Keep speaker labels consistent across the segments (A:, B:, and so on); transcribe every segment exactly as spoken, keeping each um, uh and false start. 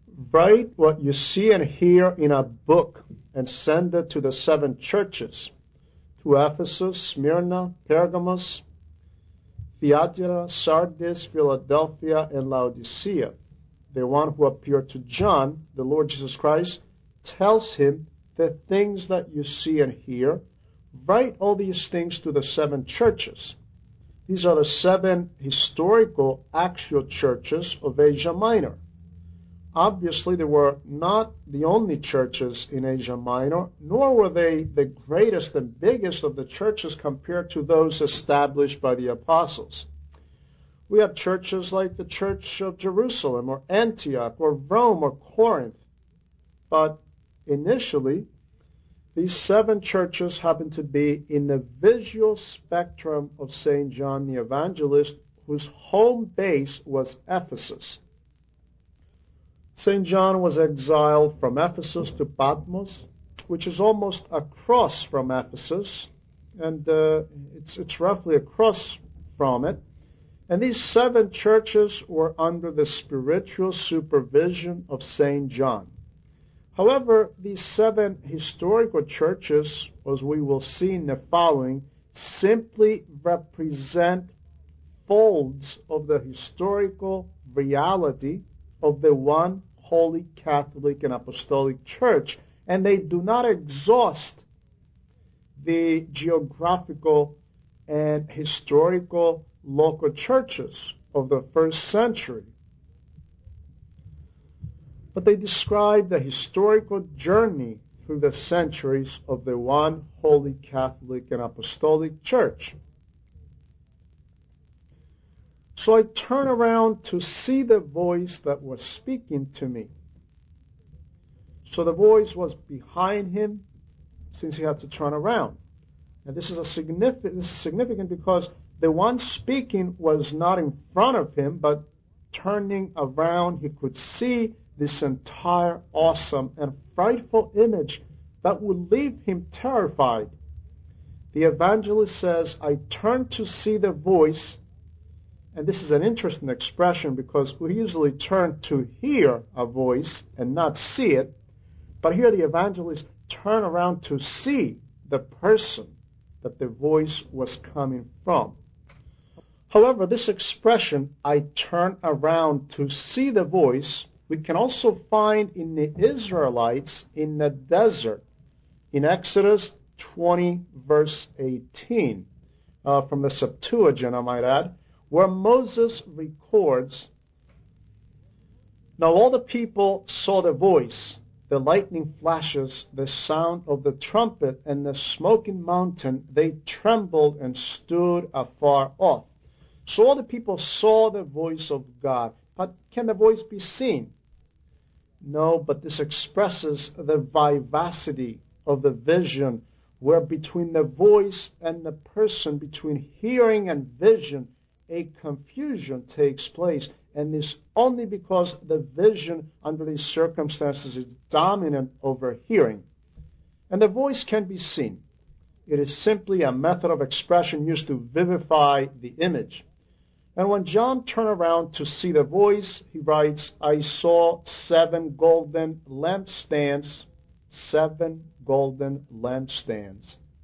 A: Write what you see and hear in a book and send it to the seven churches, to Ephesus, Smyrna, Pergamos, Thyatira, Sardis, Philadelphia, and Laodicea. The one who appeared to John, the Lord Jesus Christ, tells him the things that you see and hear. Write all these things to the seven churches. These are the seven historical, actual churches of Asia Minor. Obviously, they were not the only churches in Asia Minor, nor were they the greatest and biggest of the churches compared to those established by the apostles. We have churches like the Church of Jerusalem or Antioch or Rome or Corinth. But initially, these seven churches happen to be in the visual spectrum of Saint John the Evangelist, whose home base was Ephesus. Saint John was exiled from Ephesus to Patmos, which is almost across from Ephesus, and uh, it's, it's roughly across from it. And these seven churches were under the spiritual supervision of Saint John. However, these seven historical churches, as we will see in the following, simply represent folds of the historical reality of the one Holy Catholic and Apostolic Church, and they do not exhaust the geographical and historical local churches of the first century. But they describe the historical journey through the centuries of the one Holy Catholic and Apostolic Church. So I turn around to see the voice that was speaking to me. So the voice was behind him, since he had to turn around. And this is a significant, this is significant because the one speaking was not in front of him, but turning around, he could see this entire awesome and frightful image that would leave him terrified. The evangelist says, I turned to see the voice. And this is an interesting expression because we usually turn to hear a voice and not see it. But here the evangelist turned around to see the person that the voice was coming from. However, this expression, I turn around to see the voice, we can also find in the Israelites in the desert. In Exodus twenty, verse eighteen, uh, from the Septuagint, I might add, where Moses records, now all the people saw the voice, the lightning flashes, the sound of the trumpet, and the smoking mountain. They trembled and stood afar off. So all the people saw the voice of God. But can the voice be seen? No, but this expresses the vivacity of the vision, where between the voice and the person, between hearing and vision, a confusion takes place, and this only because the vision under these circumstances is dominant over hearing. And the voice can be seen. It is simply a method of expression used to vivify the image. And when John turned around to see the voice, he writes, I saw seven golden lampstands, seven golden lampstands.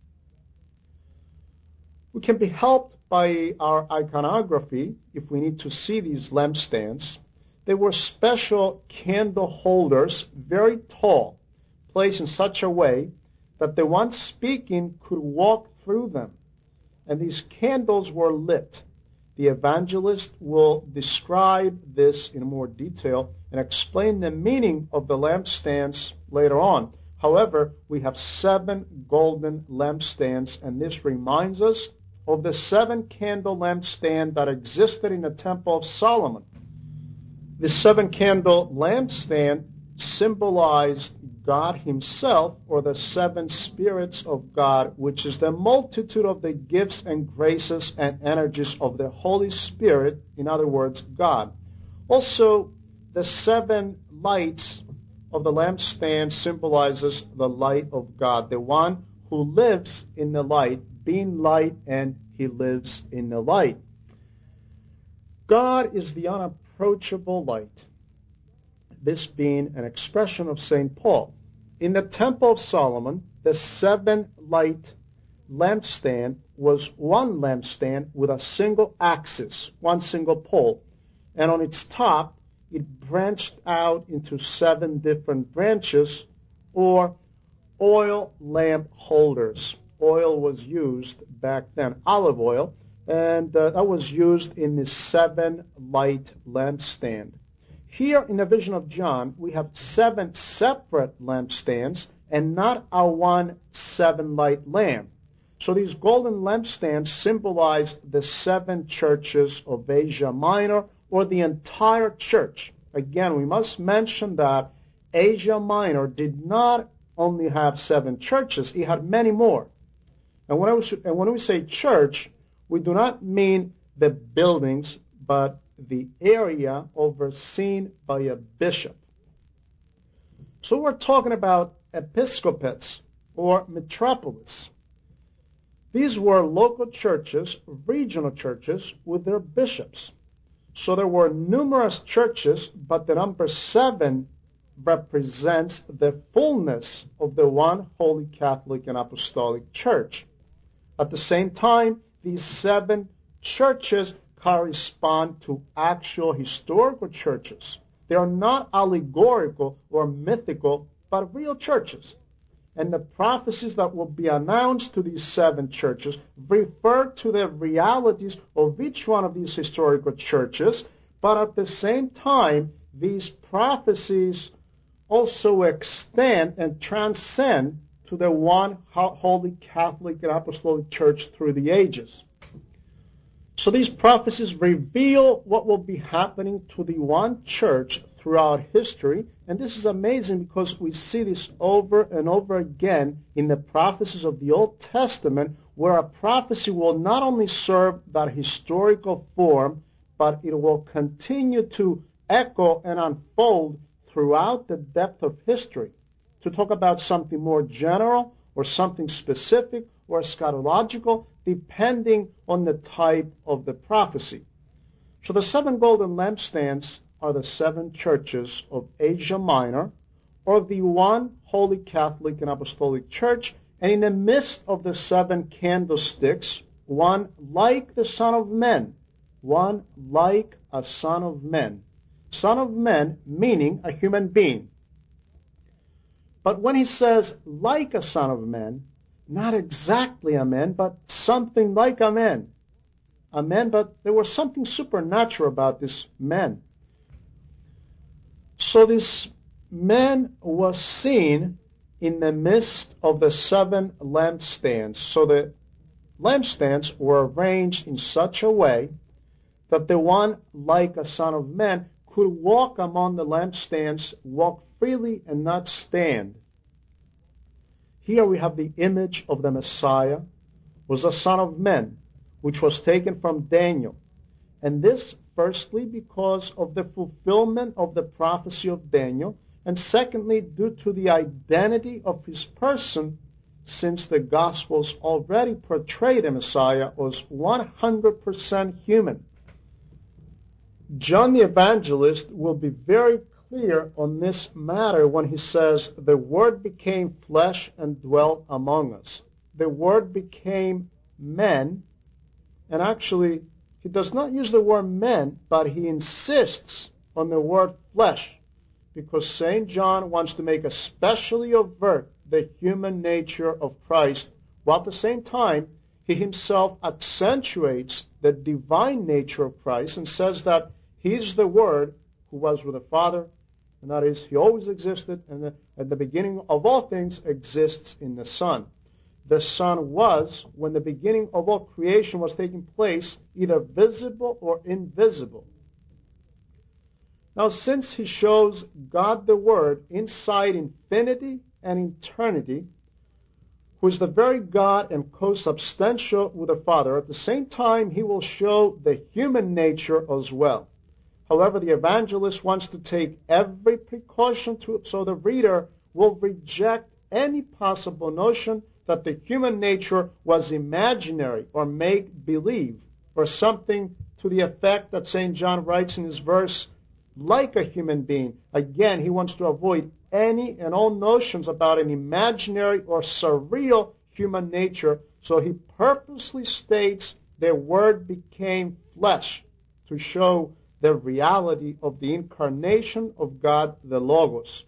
A: We can be helped by our iconography if we need to see these lampstands. They were special candle holders, very tall, placed in such a way that the one speaking could walk through them. And these candles were lit. The evangelist will describe this in more detail and explain the meaning of the lampstands later on. However, we have seven golden lampstands, and this reminds us of the seven candle lampstand that existed in the Temple of Solomon. The seven candle lampstand symbolized God himself, or the seven spirits of God, which is the multitude of the gifts and graces and energies of the Holy Spirit, in other words, God. Also, the seven lights of the lampstand symbolizes the light of God, the one who lives in the light, being light, and he lives in the light. God is the unapproachable light. this being an expression of Saint Paul. In the Temple of Solomon, the seven-light lampstand was one lampstand with a single axis, one single pole, and on its top it branched out into seven different branches, or oil lamp holders. Oil was used back then, olive oil, and uh, that was used in the seven-light lampstand. Here in the vision of John, we have seven separate lampstands and not a one seven-light lamp. So these golden lampstands symbolize the seven churches of Asia Minor, or the entire church. Again, we must mention that Asia Minor did not only have seven churches, it had many more. And when, I was, and when we say church, we do not mean the buildings, but the area overseen by a bishop. So we're talking about episcopates or metropolis. These were local churches, regional churches, with their bishops. So there were numerous churches, but the number seven represents the fullness of the one holy Catholic and Apostolic Church. At the same time, these seven churches correspond to actual historical churches. They are not allegorical or mythical, but real churches. And the prophecies that will be announced to these seven churches refer to the realities of each one of these historical churches, but at the same time, these prophecies also extend and transcend to the one holy Catholic and Apostolic Church through the ages. So these prophecies reveal what will be happening to the one church throughout history, and this is amazing because we see this over and over again in the prophecies of the Old Testament, where a prophecy will not only serve that historical form, but it will continue to echo and unfold throughout the depth of history to talk about something more general or something specific or eschatological, depending on the type of the prophecy. So the seven golden lampstands are the seven churches of Asia Minor, or the one holy Catholic and Apostolic Church, and in the midst of the seven candlesticks, one like the Son of Man, one like a Son of Man. Son of Man meaning a human being. But when he says like a Son of Man, not exactly a man, but something like a man. A man, but there was something supernatural about this man. So this man was seen in the midst of the seven lampstands. So the lampstands were arranged in such a way that the one like a Son of Man could walk among the lampstands, walk freely and not stand. Here we have the image of the Messiah, was a Son of Man, which was taken from Daniel. And this, firstly, because of the fulfillment of the prophecy of Daniel, and secondly, due to the identity of his person, since the Gospels already portray the Messiah as one hundred percent human. John the Evangelist will be very clear on this matter when he says, the Word became flesh and dwelt among us. The Word became man, and actually, he does not use the word man, but he insists on the word flesh, because Saint John wants to make especially overt the human nature of Christ, while at the same time, he himself accentuates the divine nature of Christ and says that he is the Word who was with the Father, and that is, he always existed, and the, at the beginning of all things exists in the Son. The Son was, when the beginning of all creation was taking place, either visible or invisible. Now, since he shows God the Word inside infinity and eternity, who is the very God and co-substantial with the Father, at the same time he will show the human nature as well. However, the evangelist wants to take every precaution to, so the reader will reject any possible notion that the human nature was imaginary or make-believe, or something to the effect that Saint John writes in his verse, like a human being. Again, he wants to avoid any and all notions about an imaginary or surreal human nature, so he purposely states the Word became flesh to show the reality of the incarnation of God, the Logos.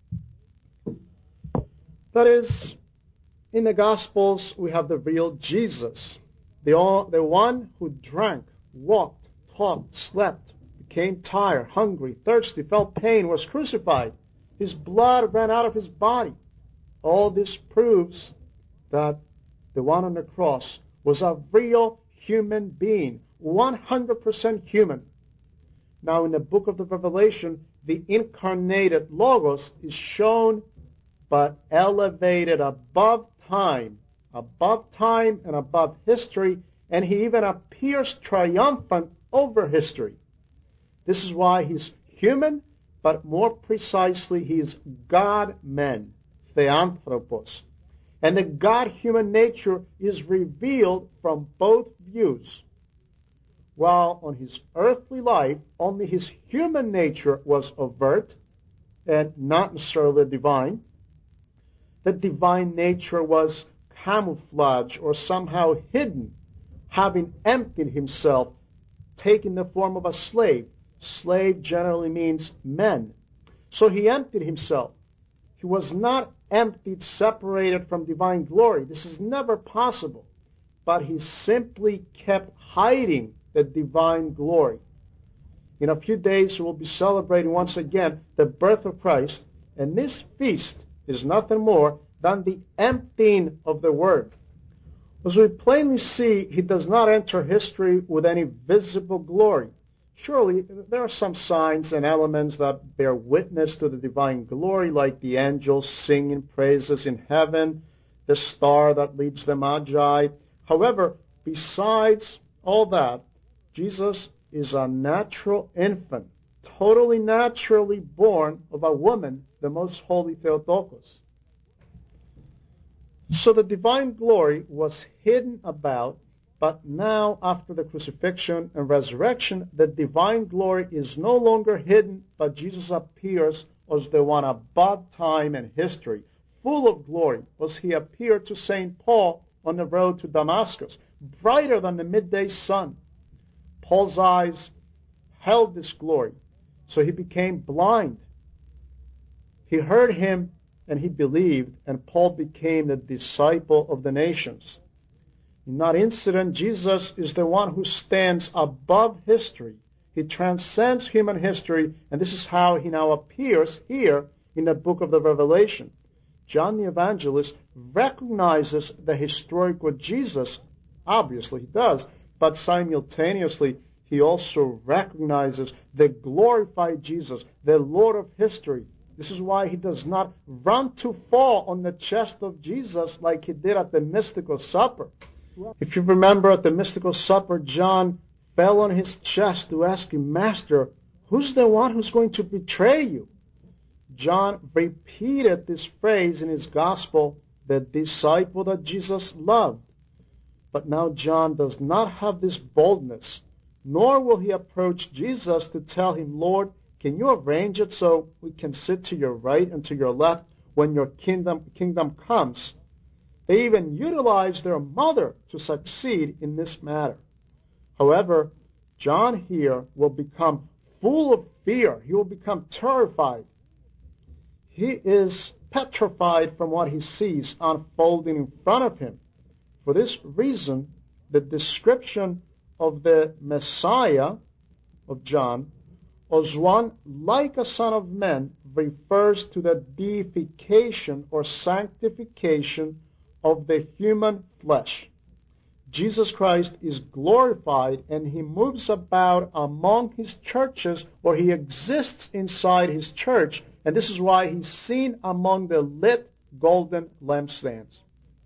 A: That is, in the Gospels, we have the real Jesus, the, all, the one who drank, walked, talked, slept, became tired, hungry, thirsty, felt pain, was crucified. His blood ran out of his body. All this proves that the one on the cross was a real human being, one hundred percent human. Now, in the book of the Revelation, the incarnated Logos is shown but elevated above time, above time and above history, and he even appears triumphant over history. This is why he's human, but more precisely, he is God-man, theanthropos. And the God-human nature is revealed from both views. While on his earthly life, only his human nature was overt and not necessarily divine, the divine nature was camouflaged or somehow hidden, having emptied himself, taking the form of a slave. Slave generally means men. So he emptied himself. He was not emptied, separated from divine glory. This is never possible. But he simply kept hiding the divine glory. In a few days, we will be celebrating once again the birth of Christ, and this feast is nothing more than the emptying of the Word. As we plainly see, he does not enter history with any visible glory. Surely, there are some signs and elements that bear witness to the divine glory, like the angels singing praises in heaven, the star that leads the Magi. However, besides all that, Jesus is a natural infant, totally naturally born of a woman, the most holy Theotokos. So the divine glory was hidden about, but now, after the crucifixion and resurrection, the divine glory is no longer hidden, but Jesus appears as the one above time and history, full of glory, as he appeared to Saint Paul on the road to Damascus, brighter than the midday sun. Paul's eyes held this glory, so he became blind. He heard him and he believed, and Paul became the disciple of the nations. In that incident, Jesus is the one who stands above history. He transcends human history, and this is how he now appears here in the book of the Revelation. John the Evangelist recognizes the historical Jesus. Obviously he does, but simultaneously he also recognizes the glorified Jesus, the Lord of history. This is why he does not run to fall on the chest of Jesus like he did at the mystical supper. If you remember, at the mystical supper, John fell on his chest to ask him, Master, who's the one who's going to betray you? John repeated this phrase in his gospel, the disciple that Jesus loved. But now John does not have this boldness, nor will he approach Jesus to tell him, Lord, can you arrange it so we can sit to your right and to your left when your kingdom, kingdom comes? They even utilize their mother to succeed in this matter. However, John here will become full of fear. He will become terrified. He is petrified from what he sees unfolding in front of him. For this reason, the description of the Messiah of John as one like a son of man refers to the deification or sanctification of the human flesh. Jesus Christ is glorified and he moves about among his churches, or he exists inside his church, and this is why he's seen among the lit golden lampstands.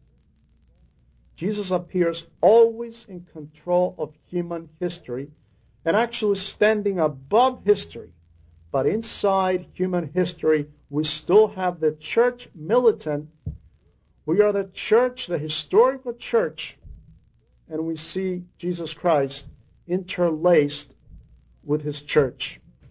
A: Jesus appears always in control of human history and actually standing above history. But inside human history, we still have the church militant. We are the church, the historical church, and we see Jesus Christ interlaced with his church.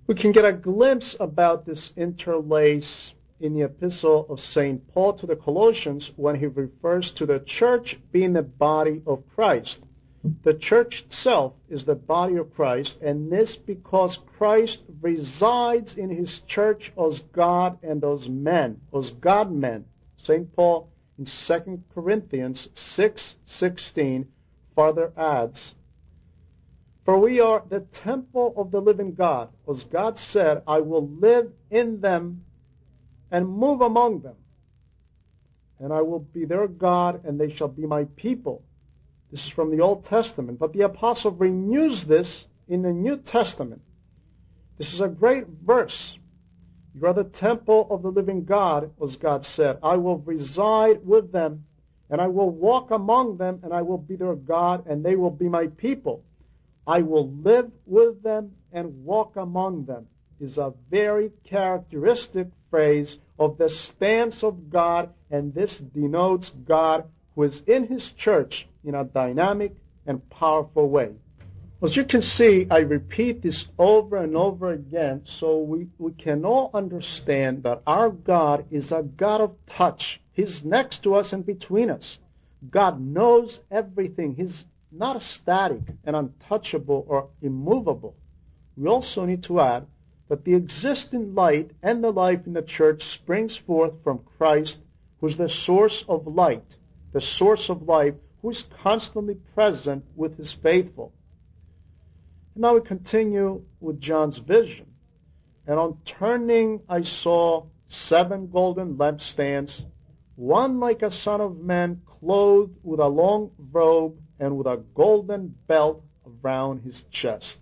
A: We can get a glimpse about this interlace in the epistle of Saint Paul to the Colossians when he refers to the church being the body of Christ. The church itself is the body of Christ, and this because Christ resides in his church as God and as men, as God-men. Saint Paul in Second Corinthians six sixteen further adds, "For we are the temple of the living God. As God said, I will live in them and move among them, and I will be their God, and they shall be my people." This is from the Old Testament, but the apostle renews this in the New Testament. This is a great verse. You are the temple of the living God, as God said. I will reside with them, and I will walk among them, and I will be their God, and they will be my people. I will live with them and walk among them is a very characteristic phrase of the stance of God, and this denotes God who is in his church in a dynamic and powerful way. As you can see, I repeat this over and over again so we, we can all understand that our God is a God of touch. He's next to us and between us. God knows everything. He's not static and untouchable or immovable. We also need to add that the existing light and the life in the church springs forth from Christ, who is the source of light, the source of life, who is constantly present with his faithful. And now we continue with John's vision. And on turning, I saw seven golden lampstands, one like a son of man, clothed with a long robe and with a golden belt around his chest.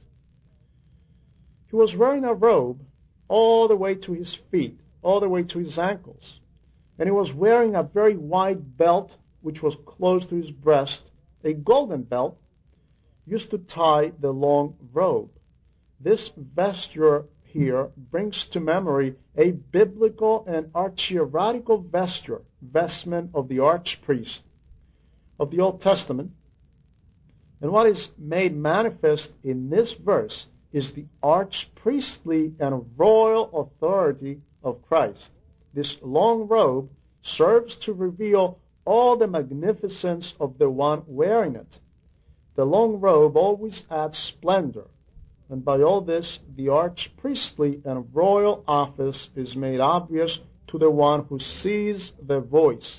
A: He was wearing a robe all the way to his feet, all the way to his ankles. And he was wearing a very wide belt, which was close to his breast, a golden belt, used to tie the long robe. This vesture here brings to memory a biblical and archieretical vesture, vestment of the archpriest of the Old Testament. And what is made manifest in this verse is the archpriestly and royal authority of Christ. This long robe serves to reveal all the magnificence of the one wearing it. The long robe always adds splendor, and by all this, the archpriestly and royal office is made obvious to the one who sees the voice.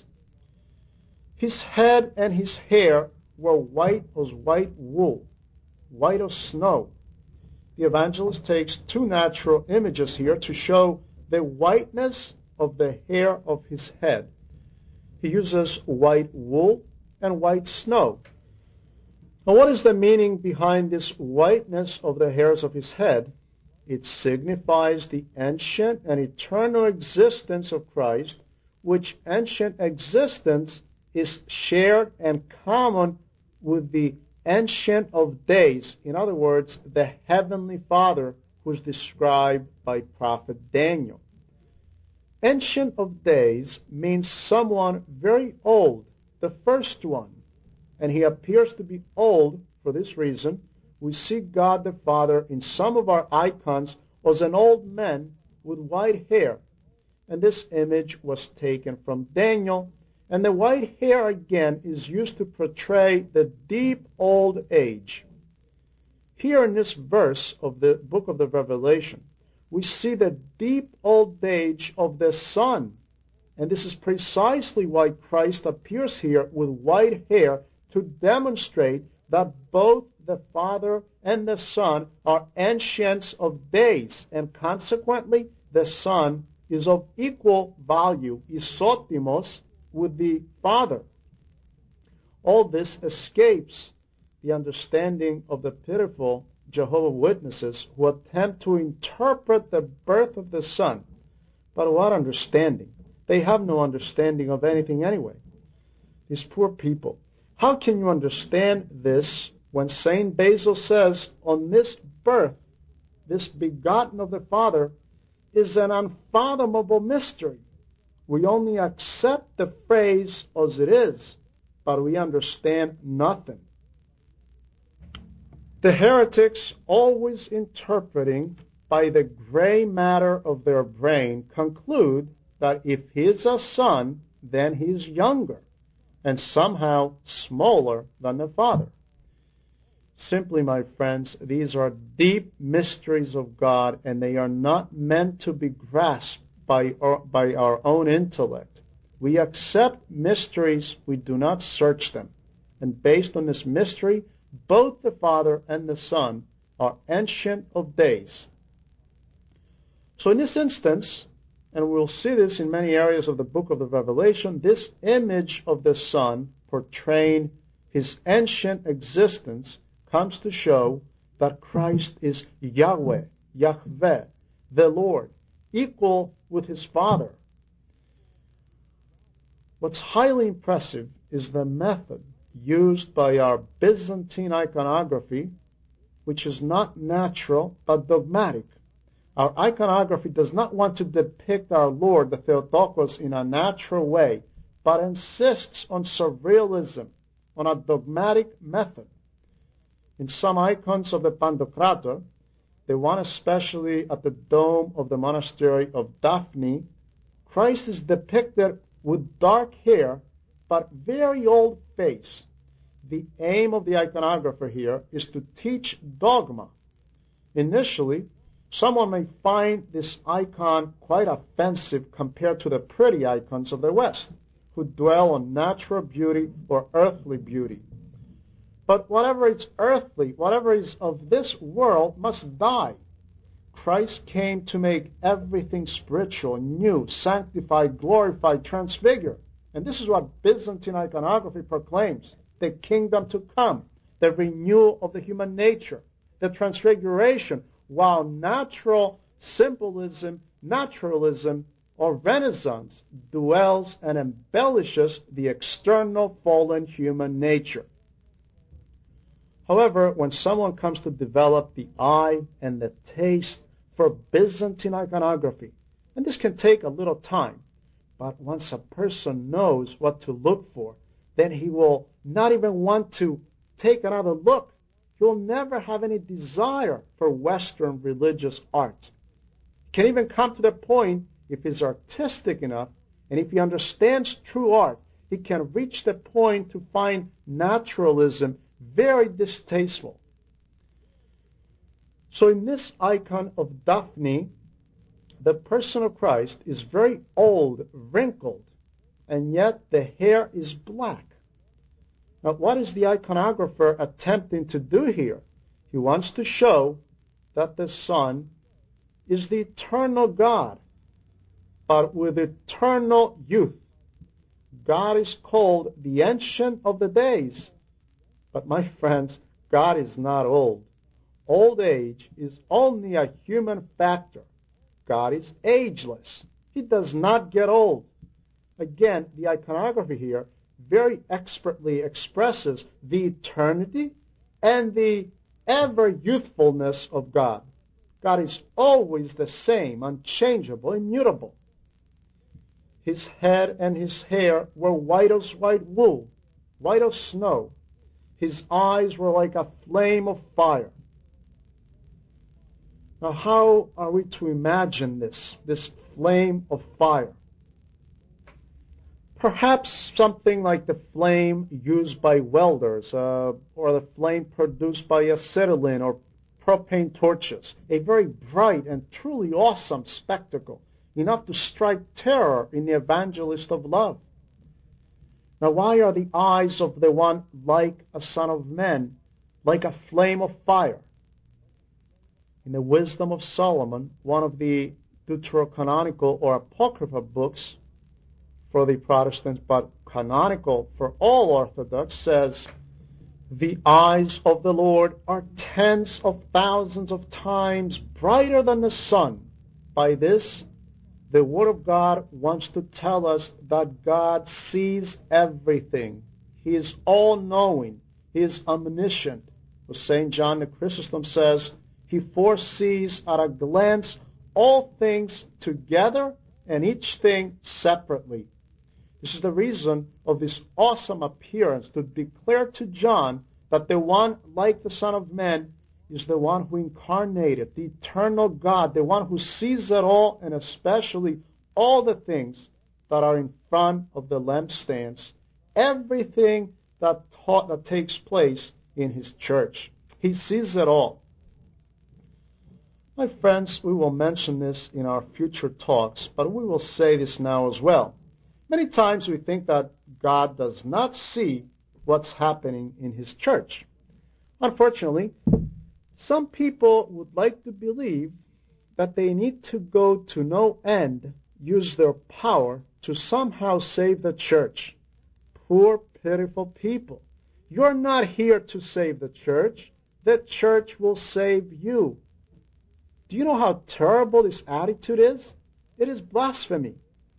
A: His head and his hair were white as white wool, white as snow. The evangelist takes two natural images here to show the whiteness of the hair of his head. He uses white wool and white snow. Now, what is the meaning behind this whiteness of the hairs of his head? It signifies the ancient and eternal existence of Christ, which ancient existence is shared and common with the Ancient of Days. In other words, the Heavenly Father, who is described by Prophet Daniel. Ancient of Days means someone very old, the first one. And he appears to be old for this reason. We see God the Father in some of our icons as an old man with white hair. And this image was taken from Daniel. And the white hair again is used to portray the deep old age. Here in this verse of the book of the Revelation, we see the deep old age of the Son. And this is precisely why Christ appears here with white hair, to demonstrate that both the Father and the Son are ancients of days, and consequently the Son is of equal value, isotimos, with the Father. All this escapes the understanding of the pitiful Jehovah's Witnesses who attempt to interpret the birth of the Son. But what understanding? They have no understanding of anything anyway. These poor people. How can you understand this when Saint Basil says, on this birth, this begotten of the Father, is an unfathomable mystery? We only accept the phrase as it is, but we understand nothing. The heretics, always interpreting by the gray matter of their brain, conclude that if he is a son, then he is younger and somehow smaller than the Father. Simply, my friends, these are deep mysteries of God, and they are not meant to be grasped by our, by our own intellect. We accept mysteries, we do not search them. And based on this mystery, both the Father and the Son are ancient of days. So in this instance, and we'll see this in many areas of the book of the Revelation, this image of the Son portraying his ancient existence comes to show that Christ is Yahweh, Yahweh, the Lord, equal with his Father. What's highly impressive is the method used by our Byzantine iconography, which is not natural but dogmatic. Our iconography does not want to depict our Lord, the Theotokos, in a natural way, but insists on surrealism, on a dogmatic method. In some icons of the Pantocrator, the one especially at the dome of the monastery of Daphne, Christ is depicted with dark hair, but very old face. The aim of the iconographer here is to teach dogma. Initially, someone may find this icon quite offensive compared to the pretty icons of the West, who dwell on natural beauty or earthly beauty. But whatever is earthly, whatever is of this world must die. Christ came to make everything spiritual, new, sanctified, glorified, transfigured. And this is what Byzantine iconography proclaims: the kingdom to come, the renewal of the human nature, the transfiguration, while natural symbolism, naturalism, or Renaissance dwells and embellishes the external fallen human nature. However, when someone comes to develop the eye and the taste for Byzantine iconography, and this can take a little time, but once a person knows what to look for, then he will not even want to take another look. He will never have any desire for Western religious art. He can even come to the point, if he's artistic enough, and if he understands true art, he can reach the point to find naturalism very distasteful. So in this icon of Daphne, the person of Christ is very old, wrinkled, and yet the hair is black. Now, what is the iconographer attempting to do here? He wants to show that the Son is the eternal God, but with eternal youth. God is called the Ancient of the Days. But my friends, God is not old. Old age is only a human factor. God is ageless. He does not get old. Again, the iconography here very expertly expresses the eternity and the ever-youthfulness of God. God is always the same, unchangeable, immutable. His head and his hair were white as white wool, white as snow. His eyes were like a flame of fire. Now, how are we to imagine this, this flame of fire? Perhaps something like the flame used by welders, uh, or the flame produced by acetylene or propane torches. A very bright and truly awesome spectacle, enough to strike terror in the evangelist of love. Now, why are the eyes of the one like a son of man, like a flame of fire? In the Wisdom of Solomon, one of the deuterocanonical or apocryphal books for the Protestants, but canonical for all Orthodox, says, "The eyes of the Lord are tens of thousands of times brighter than the sun." By this, the Word of God wants to tell us that God sees everything. He is all-knowing. He is omniscient. As Saint John the Chrysostom says, He foresees at a glance all things together and each thing separately. This is the reason of this awesome appearance, to declare to John that the one like the Son of Man is the one who incarnated, the eternal God, the one who sees it all, and especially all the things that are in front of the lampstands, everything that, taught, that takes place in his church. He sees it all. My friends, we will mention this in our future talks, but we will say this now as well. Many times we think that God does not see what's happening in his church. Unfortunately, some people would like to believe that they need to go to no end, use their power to somehow save the church. Poor, pitiful people. You're not here to save the church. The church will save you. Do you know how terrible this attitude is? It is blasphemy.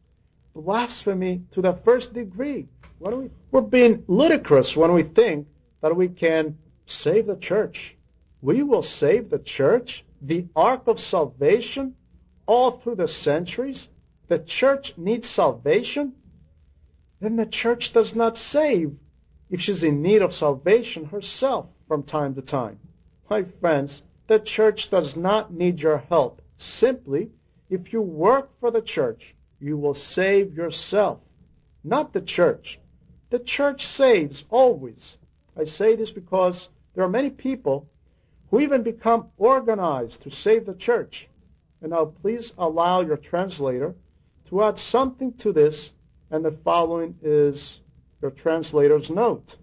A: Blasphemy to the first degree. When we, we're being ludicrous when we think that we can save the church. We will save the church, the ark of salvation, all through the centuries. The church needs salvation. Then the church does not save if she's in need of salvation herself from time to time. My friends, the church does not need your help. Simply, if you work for the church, you will save yourself, not the church. The church saves always. I say this because there are many people who even become organized to save the church. And now please allow your translator to add something to this, and the following is your translator's note.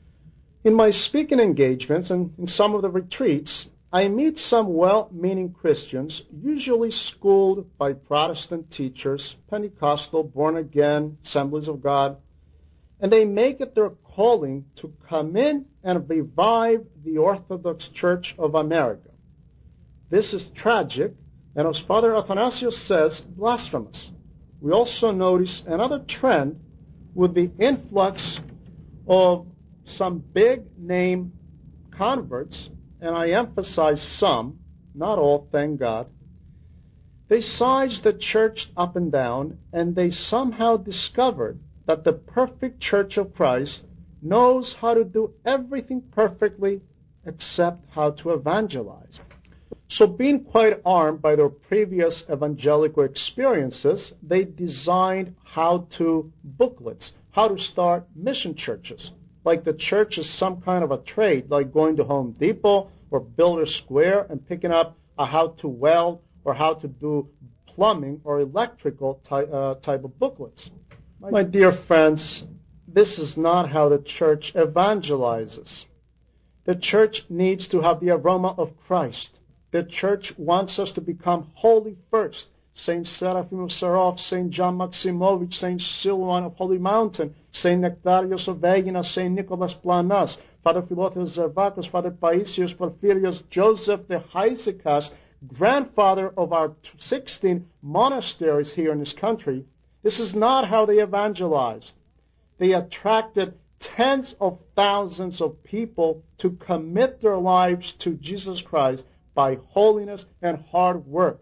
A: In my speaking engagements and in some of the retreats, I meet some well-meaning Christians, usually schooled by Protestant teachers, Pentecostal, born-again, Assemblies of God, and they make it their calling to come in and revive the Orthodox Church of America. This is tragic, and as Father Athanasius says, blasphemous. We also notice another trend with the influx of some big-name converts, and I emphasize some, not all, thank God. They sized the church up and down, and they somehow discovered that the perfect Church of Christ knows how to do everything perfectly except how to evangelize. So being quite armed by their previous evangelical experiences, they designed how-to booklets, how to start mission churches. Like the church is some kind of a trade, like going to Home Depot or Builder Square and picking up a how to weld or how to do plumbing or electrical type, uh, type of booklets. My dear friends, this is not how the church evangelizes. The church needs to have the aroma of Christ. The church wants us to become holy first. Saint Seraphim of Sarov, Saint John Maximovich, Saint Silouan of Holy Mountain, Saint Nectarios of Egina, Saint Nicholas Planas, Father Philotheos Zervakos, Father Paisios Porphyrios, Joseph the Hesychast, grandfather of our sixteen monasteries here in this country. This is not how they evangelized. They attracted tens of thousands of people to commit their lives to Jesus Christ by holiness and hard work.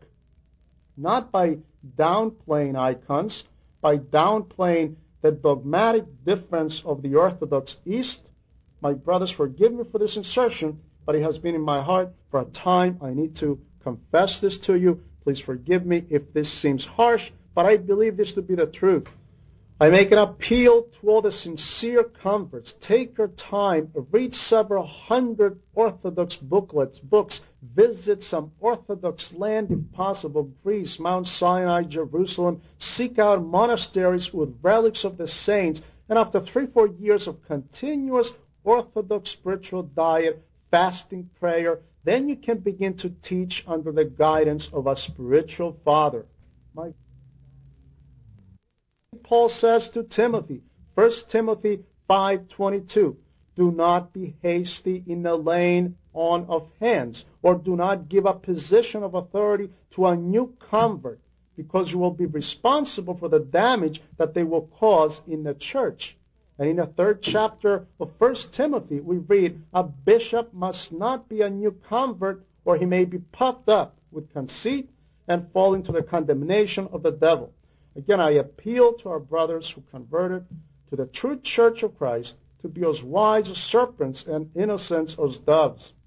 A: Not by downplaying icons, by downplaying the dogmatic difference of the Orthodox East. My brothers, forgive me for this insertion, but it has been in my heart for a time. I need to confess this to you. Please forgive me if this seems harsh, but I believe this to be the truth. I make an appeal to all the sincere converts. Take your time, read several hundred Orthodox booklets, books, visit some Orthodox land if possible, Greece, Mount Sinai, Jerusalem, seek out monasteries with relics of the saints, and after three, four years of continuous Orthodox spiritual diet, fasting, prayer, then you can begin to teach under the guidance of a spiritual father. My Paul says to Timothy, First Timothy five twenty-two, do not be hasty in the laying on of hands, or do not give a position of authority to a new convert, because you will be responsible for the damage that they will cause in the church. And in the third chapter of First Timothy, we read, a bishop must not be a new convert, or he may be puffed up with conceit and fall into the condemnation of the devil. Again, I appeal to our brothers who converted to the true church of Christ to be as wise as serpents and innocent as doves.